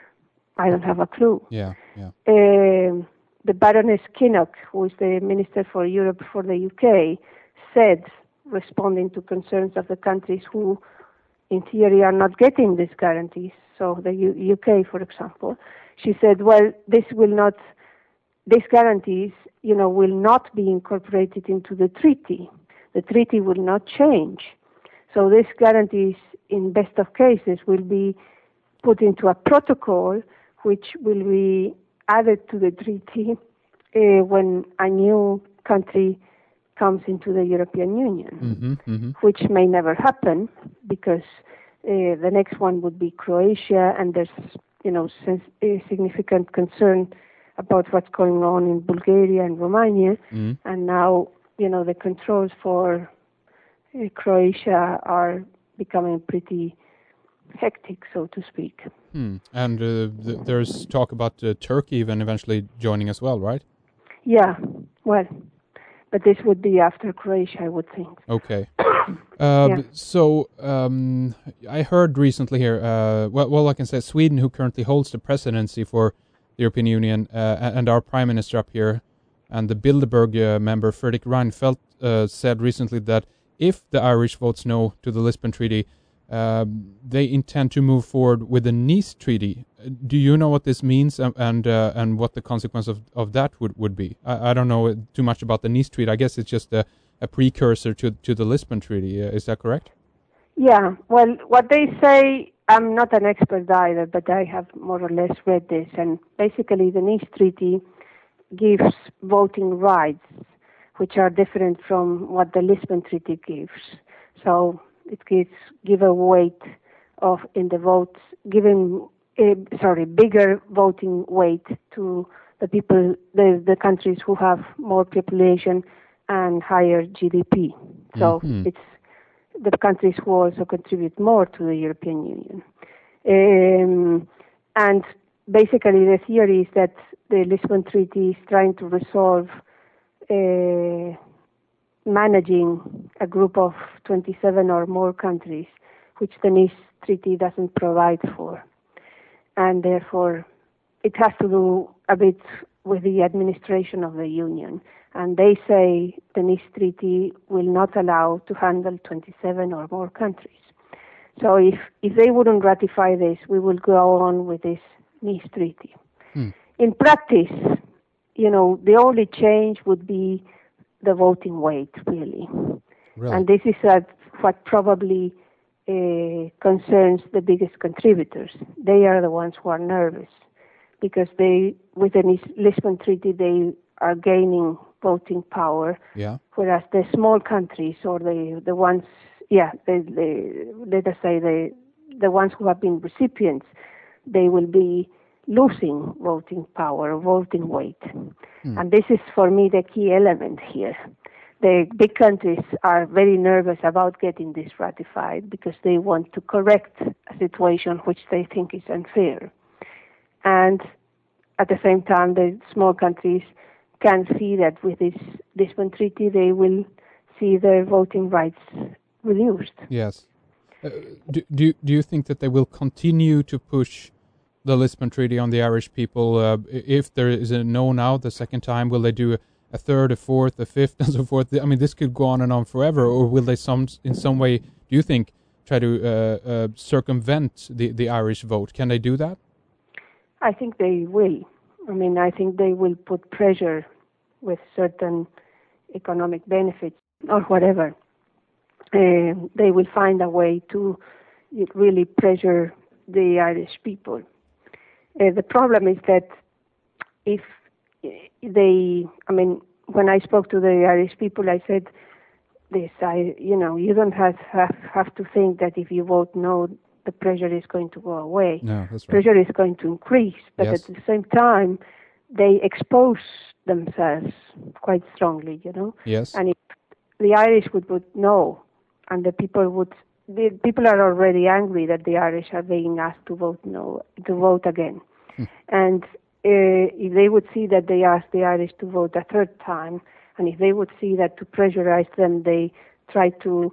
I don't have a clue. Yeah, yeah. Um, the Baroness Kinnock, who is the Minister for Europe for the U K, said, responding to concerns of the countries who, in theory, are not getting these guarantees, so the U- UK, for example, she said, well, this will not, these guarantees, you know, will not be incorporated into the treaty. The treaty will not change. So these guarantees, in best of cases, will be put into a protocol which will be added to the treaty uh, when a new country comes into the European Union, Mm-hmm, mm-hmm. which may never happen because uh, the next one would be Croatia, and there's, you know, sens- a significant concern about what's going on in Bulgaria and Romania, Mm-hmm. and now, you know, the controls for uh, Croatia are becoming pretty hectic, so to speak. Hmm. And uh, th- there's talk about uh, Turkey even eventually joining as well, right? Yeah, well, but this would be after Croatia, I would think. Okay. Uh, Yeah. So um, I heard recently here, uh, well, well, I can say Sweden, who currently holds the presidency for the European Union, uh, and our prime minister up here, and the Bilderberg uh, member Fredrik Reinfeldt uh, said recently that if the Irish votes no to the Lisbon Treaty, um, they intend to move forward with the Nice Treaty. Do you know what this means and and, uh, and what the consequence of, of that would, would be? I, I don't know too much about the Nice Treaty. I guess it's just a, a precursor to to the Lisbon Treaty. Uh, is that correct? Yeah, well, what they say, I'm not an expert either, but I have more or less read this, and basically the Nice Treaty gives voting rights, which are different from what the Lisbon Treaty gives. So it gives give a weight of in the votes, giving uh, sorry bigger voting weight to the people, the the countries who have more population and higher G D P. So Mhm. it's the countries who also contribute more to the European Union. Um, and basically the theory is that the Lisbon Treaty is trying to resolve uh, managing a group of twenty-seven or more countries, which the Nice Treaty doesn't provide for. And therefore, it has to do a bit with the administration of the Union. And they say the Nice Treaty will not allow to handle twenty-seven or more countries. So if, if they wouldn't ratify this, we will go on with this Nice Treaty. Hmm. In practice, you know, the only change would be the voting weight, really. Really? And this is uh, what probably uh, concerns the biggest contributors. They are the ones who are nervous because they, with the Nis- Lisbon Treaty, they are gaining voting power, Yeah. whereas the small countries or the, the ones, yeah, the, the, let us say the the ones who have been recipients, they will be losing voting power, voting weight. Hmm. And this is, for me, the key element here. The big countries are very nervous about getting this ratified because they want to correct a situation which they think is unfair. And at the same time, the small countries can see that with this Lisbon Treaty, they will see their voting rights reduced. Yes. Uh, do, do, do you think that they will continue to push the Lisbon Treaty on the Irish people? Uh, if there is a no now, the second time, will they do a, a third, a fourth, a fifth, and so forth? I mean, this could go on and on forever. Or will they, some in some way, do you think, try to uh, uh, circumvent the, the Irish vote? Can they do that? I think they will. I mean, I think they will put pressure with certain economic benefits or whatever. Uh, they will find a way to really pressure the Irish people. Uh, the problem is that if they, I mean, when I spoke to the Irish people, I said this, I, you know, you don't have, have, have to think that if you vote no, the pressure is going to go away. No, that's right. Pressure is going to increase, but Yes. at the same time, they expose themselves quite strongly, you know. Yes. And if the Irish would vote no, and the people would, the people are already angry that the Irish are being asked to vote no, to vote again. Hmm. And uh, if they would see that they asked the Irish to vote a third time, And if they would see that to pressurize them, they try to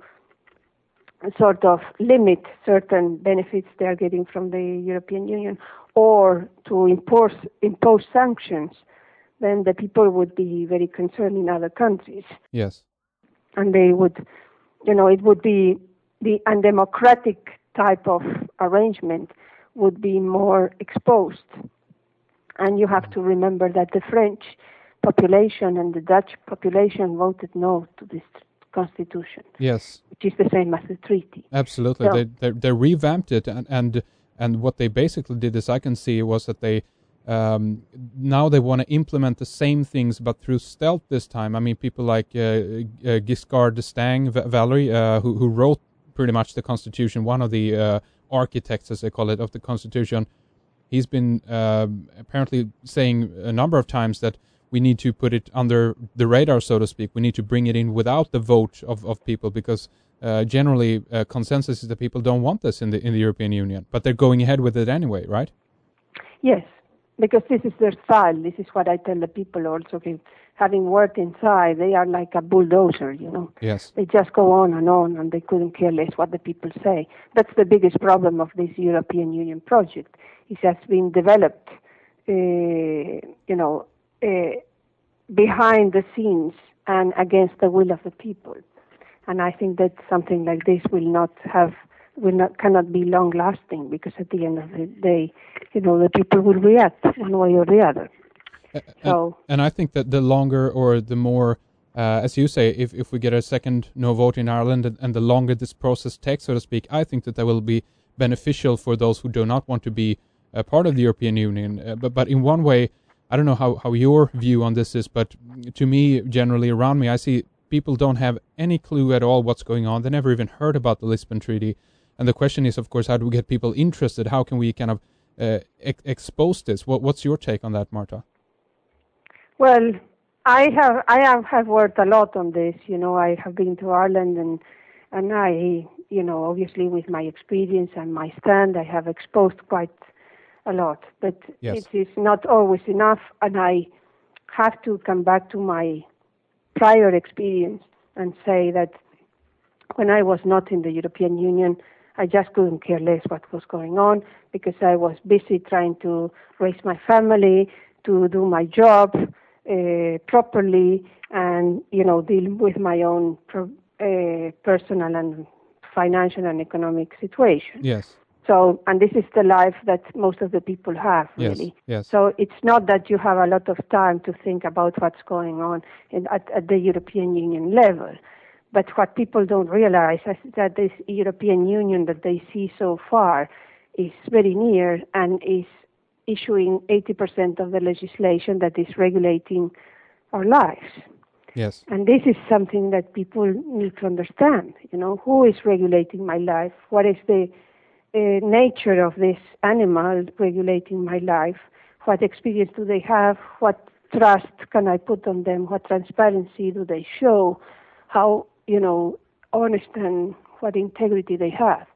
sort of limit certain benefits they are getting from the European Union, or to impose, impose sanctions, then the people would be very concerned in other countries. Yes. And they would, you know, it would be the undemocratic type of arrangement would be more exposed. And you have to remember that the French population and the Dutch population voted no to this constitution. Yes. Which is the same as the treaty. Absolutely. So, they, they they revamped it, and, and and what they basically did, as I can see, was that they um, now they want to implement the same things, but through stealth this time. I mean, people like uh, uh, Giscard d'Estaing, v- Valerie, uh, who who wrote pretty much the constitution, one of the uh, architects, as they call it, of the constitution. He's been uh, apparently saying a number of times that we need to put it under the radar, so to speak. We need to bring it in without the vote of, of people, because uh, generally uh, consensus is that people don't want this in the in the European Union, but they're going ahead with it anyway, right? Yes, because this is their style. This is what I tell the people also. Having worked inside, they are like a bulldozer, you know. Yes. They just go on and on, and they couldn't care less what the people say. That's the biggest problem of this European Union project. It has been developed, uh, you know, uh, behind the scenes and against the will of the people. And I think that something like this will not have, will not, cannot be long lasting, because at the end of the day, you know, the people will react one way or the other. And, so, and I think that the longer or the more, uh, as you say, if, if we get a second no vote in Ireland, and, and the longer this process takes, so to speak, I think that that will be beneficial for those who do not want to be a part of the European Union. Uh, but, but in one way, I don't know how, how your view on this is, but to me, generally around me, I see people don't have any clue at all what's going on. They never even heard about the Lisbon Treaty. And the question is, of course, how do we get people interested? How can we kind of uh, ex- expose this? What, what's your take on that, Marta? Well, I have I have, have worked a lot on this. You know, I have been to Ireland, and and I, you know, obviously with my experience and my stand, I have exposed quite a lot. But yes. it is not always enough, and I have to come back to my prior experience and say that when I was not in the European Union, I just couldn't care less what was going on, because I was busy trying to raise my family, to do my job uh, properly, and, you know, deal with my own pro- uh, personal and financial and economic situation. Yes. So, and this is the life that most of the people have, really. Yes, yes. So it's not that you have a lot of time to think about what's going on in, at, at the European Union level. But what people don't realize is that this European Union that they see so far is very near and is issuing eighty percent of the legislation that is regulating our lives. Yes. And this is something that people need to understand. You know, who is regulating my life? What is the uh, nature of this animal regulating my life? What experience do they have? What trust can I put on them? What transparency do they show? How, you know, honest and what integrity they have.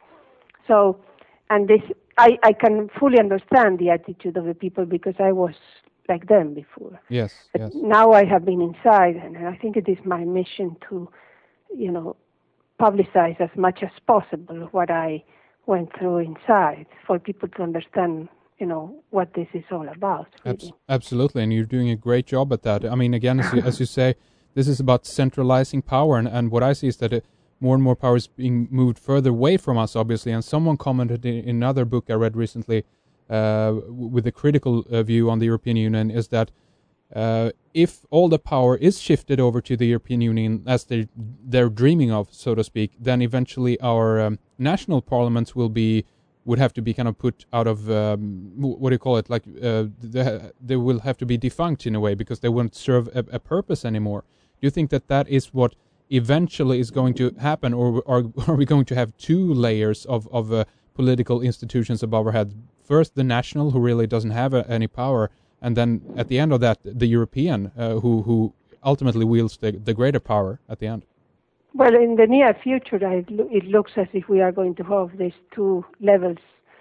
So, and this, I, I can fully understand the attitude of the people, because I was like them before. Yes, but yes. Now I have been inside, and I think it is my mission to, you know, publicize as much as possible what I went through inside, for people to understand, you know, what this is all about. Really. Abs- absolutely, and you're doing a great job at that. I mean, again, as you, as you say, this is about centralizing power, and, and what I see is that it, more and more power is being moved further away from us, obviously. And someone commented in, in another book I read recently, uh, with a critical uh, view on the European Union, is that uh, if all the power is shifted over to the European Union, as they they're dreaming of, so to speak, then eventually our um, national parliaments will be would have to be kind of put out of um, what do you call it? Like uh, they, they will have to be defunct in a way, because they won't serve a, a purpose anymore. Do you think that that is what eventually is going to happen, or are, are we going to have two layers of of uh, political institutions above our heads? First, the national, who really doesn't have uh, any power, and then at the end of that, the European, uh, who who ultimately wields the, the greater power at the end. Well, in the near future, it looks as if we are going to have these two levels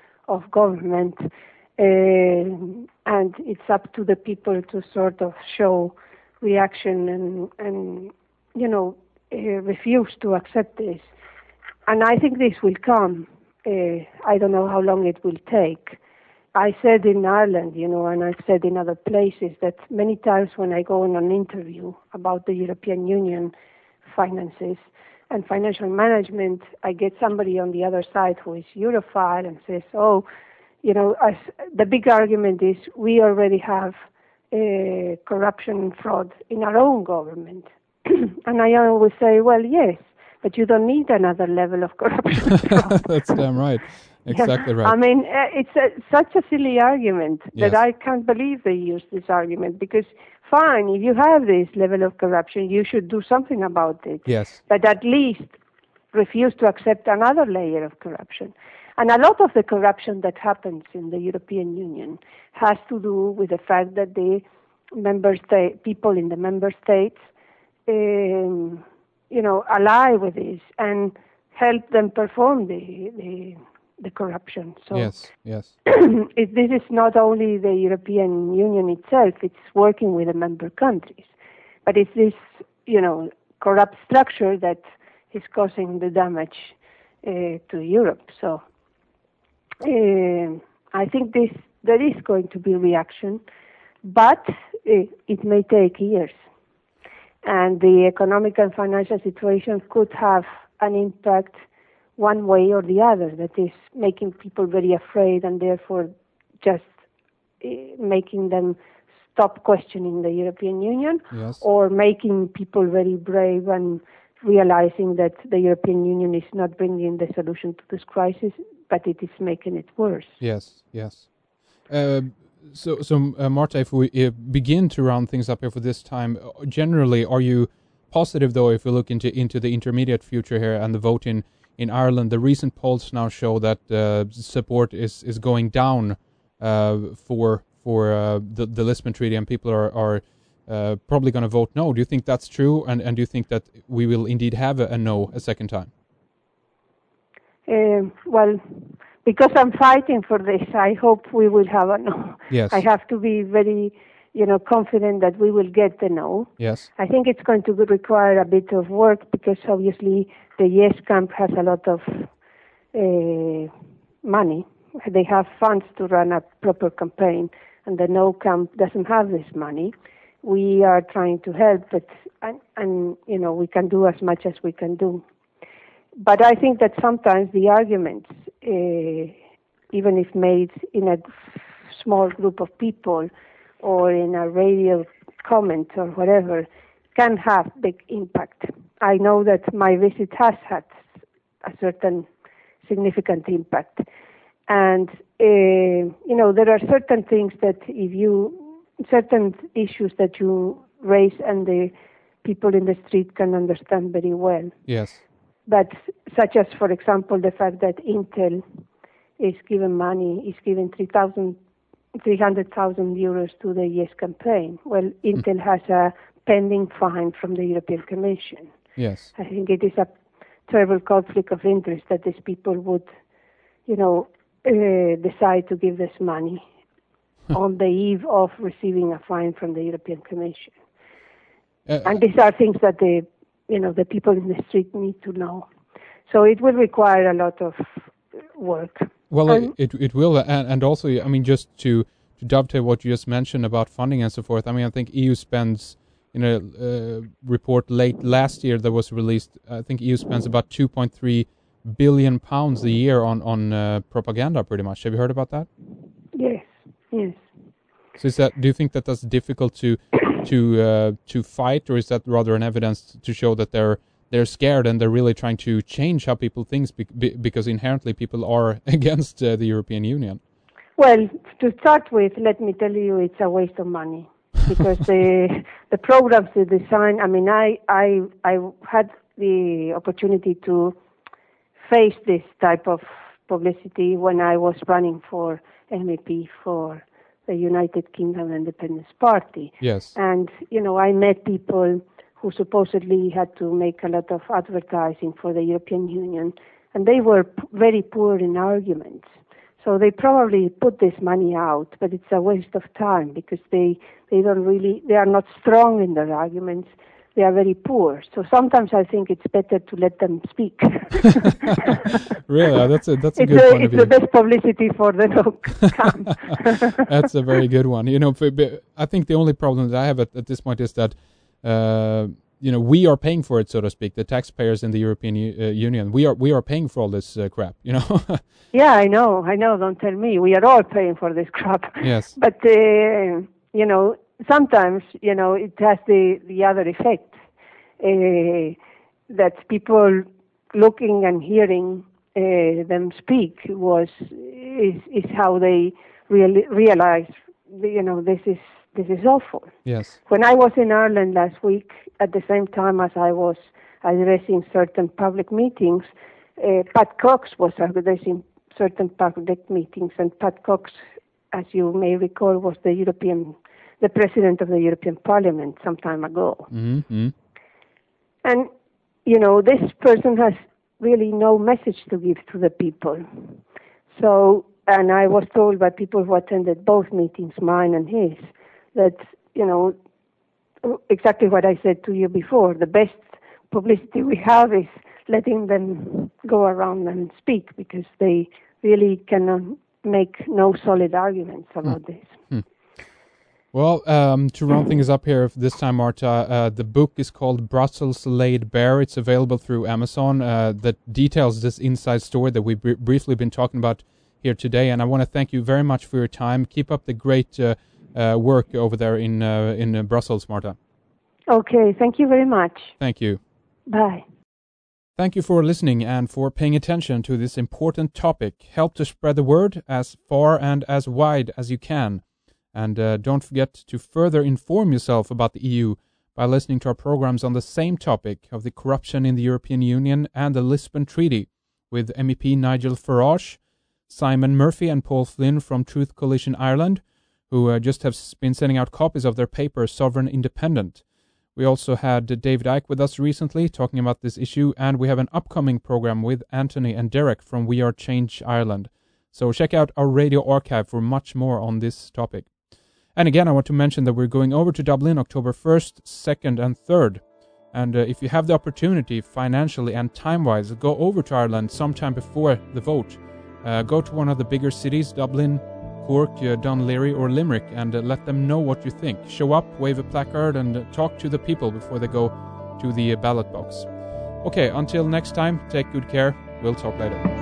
of government, uh, and it's up to the people to sort of show reaction and, and you know, uh, refuse to accept this. And I think this will come. Uh, I don't know how long it will take. I said in Ireland, you know, and I've said in other places that many times when I go on an interview about the European Union finances and financial management, I get somebody on the other side who is Europhile and says, oh, you know, as the big argument is we already have uh, corruption and fraud in our own government. And I always say, well, yes, but you don't need another level of corruption and fraud. That's damn right. Exactly yeah. right. I mean, uh, it's a, such a silly argument Yes. that I can't believe they use this argument, because fine, if you have this level of corruption, you should do something about it. Yes. But at least refuse to accept another layer of corruption. And a lot of the corruption that happens in the European Union has to do with the fact that the member state, people in the member states, um, you know, ally with this and help them perform the the, the corruption. So yes, yes. it, this is not only the European Union itself; it's working with the member countries, but it's this, you know, corrupt structure that is causing the damage uh, to Europe. So uh, I think this there is going to be reaction, but uh, it may take years. And the economic and financial situation could have an impact one way or the other, that is making people very afraid and therefore just uh, making them stop questioning the European Union, yes. or making people very brave and realizing that the European Union is not bringing the solution to this crisis, but it is making it worse. Yes, yes. Uh, So, so uh, Marta, if we uh, begin to round things up here for this time, generally, are you positive, though, if we look into into the intermediate future here and the vote in, in Ireland? The recent polls now show that uh, support is, is going down uh, for for uh, the, the Lisbon Treaty, and people are, are uh, probably going to vote no. Do you think that's true, and, and do you think that we will indeed have a, a no a second time? Uh, well... Because I'm fighting for this, I hope we will have a no. Yes. I have to be very, you know, confident that we will get the no. Yes. I think it's going to require a bit of work, because obviously the yes camp has a lot of uh, money. They have funds to run a proper campaign, and the no camp doesn't have this money. We are trying to help, but and, and you know, we can do as much as we can do. But I think that sometimes the arguments, uh, even if made in a small group of people or in a radio comment or whatever, can have big impact. I know that my visit has had a certain significant impact. And, uh, you know, there are certain things that if you, certain issues that you raise and the people in the street can understand very well. Yes. But such as, for example, the fact that Intel is given money, is given three hundred thousand euros to the Yes campaign. Well, Intel has a pending fine from the European Commission. Yes. I think it is a terrible conflict of interest that these people would, you know, uh, decide to give this money on the eve of receiving a fine from the European Commission. Uh, and these are things that the you know, the people in the street need to know. So it will require a lot of work. Well, um, it it will, and, and also, I mean, just to, to dovetail what you just mentioned about funding and so forth, I mean, I think E U spends, in a uh, report late last year that was released, I think E U spends about two point three billion pounds a year on, on uh, propaganda, pretty much. Have you heard about that? Yes, yes. So is that, do you think that that's difficult to to uh, to fight, or is that rather an evidence to show that they're they're scared and they're really trying to change how people think, because inherently people are against uh, the European Union? Well, to start with, let me tell you, it's a waste of money, because the the programs they design. I mean, I I I had the opportunity to face this type of publicity when I was running for M E P for the United Kingdom Independence Party. Yes. And, you know, I met people who supposedly had to make a lot of advertising for the European Union, and they were p- very poor in arguments. So they probably put this money out, but it's a waste of time because they, they don't really, they are not strong in their arguments. They are very poor. So sometimes I think it's better to let them speak. Really? That's a, that's a it's good a, point of It's view. the best publicity for the no camp. That's a very good one. You know, I think the only problem that I have at, at this point is that, uh, you know, we are paying for it, so to speak. The taxpayers in the European uh, Union, we are we are paying for all this uh, crap. You know. Yeah, I know, I know. Don't tell me. We are all paying for this crap. Yes. But uh, you know, sometimes you know it has the the other effect uh, that people looking and hearing uh, them speak was is is how they really realize. You know, this is. This is awful. Yes. When I was in Ireland last week, at the same time as I was addressing certain public meetings, uh, Pat Cox was addressing certain public meetings, and Pat Cox, as you may recall, was the European, the president of the European Parliament some time ago. Mm-hmm. And you know, this person has really no message to give to the people. So, and I was told by people who attended both meetings, mine and his, that, you know, exactly what I said to you before, the best publicity we have is letting them go around and speak, because they really cannot make no solid arguments about hmm. this. Hmm. Well, um, to round things up here this time, Marta, uh, the book is called Brussels Laid Bare. It's available through Amazon uh, that details this inside story that we've br- briefly been talking about here today. And I want to thank you very much for your time. Keep up the great uh, uh, work over there in uh, in uh, Brussels, Marta. Okay, thank you very much. Thank you. Bye. Thank you for listening and for paying attention to this important topic. Help to spread the word as far and as wide as you can. And uh, don't forget to further inform yourself about the E U by listening to our programs on the same topic of the corruption in the European Union and the Lisbon Treaty with M E P Nigel Farage, Simon Murphy and Paul Flynn from Truth Coalition Ireland, who uh, just have been sending out copies of their paper Sovereign Independent. We also had uh, David Icke with us recently talking about this issue, and we have an upcoming program with Anthony and Derek from We Are Change Ireland. So check out our radio archive for much more on this topic. And again, I want to mention that we're going over to Dublin October first, second and third. And uh, if you have the opportunity financially and time-wise, go over to Ireland sometime before the vote. Uh, go to one of the bigger cities, Dublin, Cork, uh, Dún Laoghaire or Limerick, and uh, let them know what you think. Show up, wave a placard, and uh, talk to the people before they go to the uh, ballot box. Okay, until next time, take good care. We'll talk later.